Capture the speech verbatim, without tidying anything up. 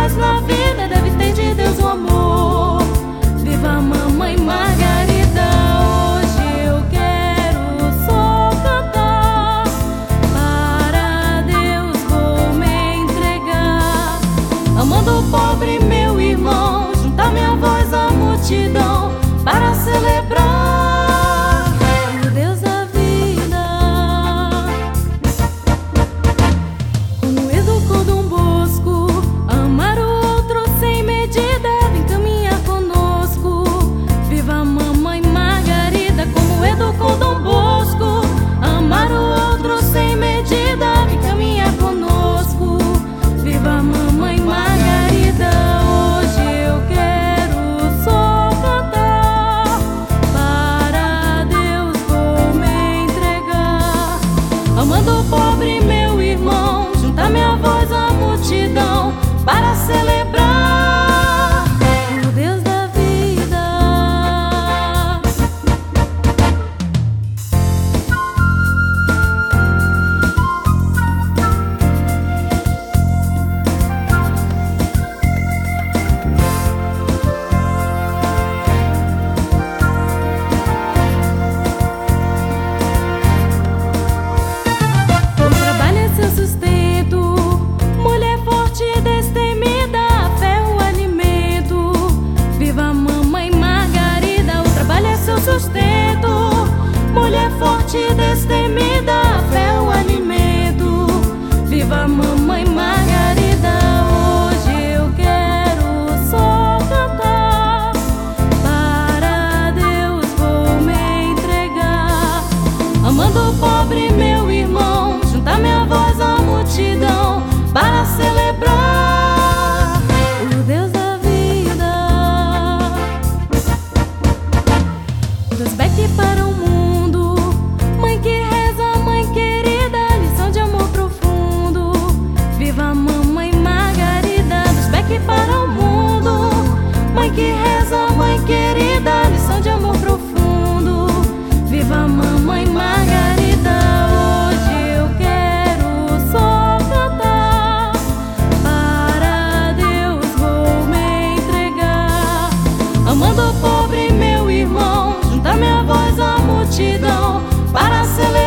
faz na vida deve ter de Deus o amor. Viva a mamãe Margarida, hoje eu quero só cantar. Para Deus vou me entregar, amando o pobre meu irmão, juntar minha voz à multidão para celebrar o Deus da vida. Como educou Dom Bosco, amar o outro sem medida, vem caminhar conosco. Viva a mamãe Margarida. Como educou Dom Bosco, amar o outro sem medida, vem caminhar conosco. Viva a mamãe Margarida, hoje eu quero só cantar. Para Deus vou me entregar, amando o pobre meu irmão, juntar minha voz à multidão para celebrar o Deus da vida. O trabalho é seu sustento, mulher forte e destemida, a fé é o alimento. Viva a mamãe Margarida. O trabalho é seu sustento, mulher forte e destemida, a fé é o alimento. Viva a mamãe Margarida, hoje eu quero só cantar. Para Deus vou me entregar, amando o pobre meu irmão, juntar minha voz à multidão para celebrar o Deus da vida. Deus Beck para o mundo, mãe que reza, mãe querida, lição de amor profundo. Viva a mamãe Margarida. Deus Beck para o mundo, mãe que reza, mãe querida, lição de amor profundo. Viva a mamãe Margarida, hoje eu quero só cantar. Para Deus vou me entregar, amando o pobre meu irmão, juntar minha voz à multidão para celebrar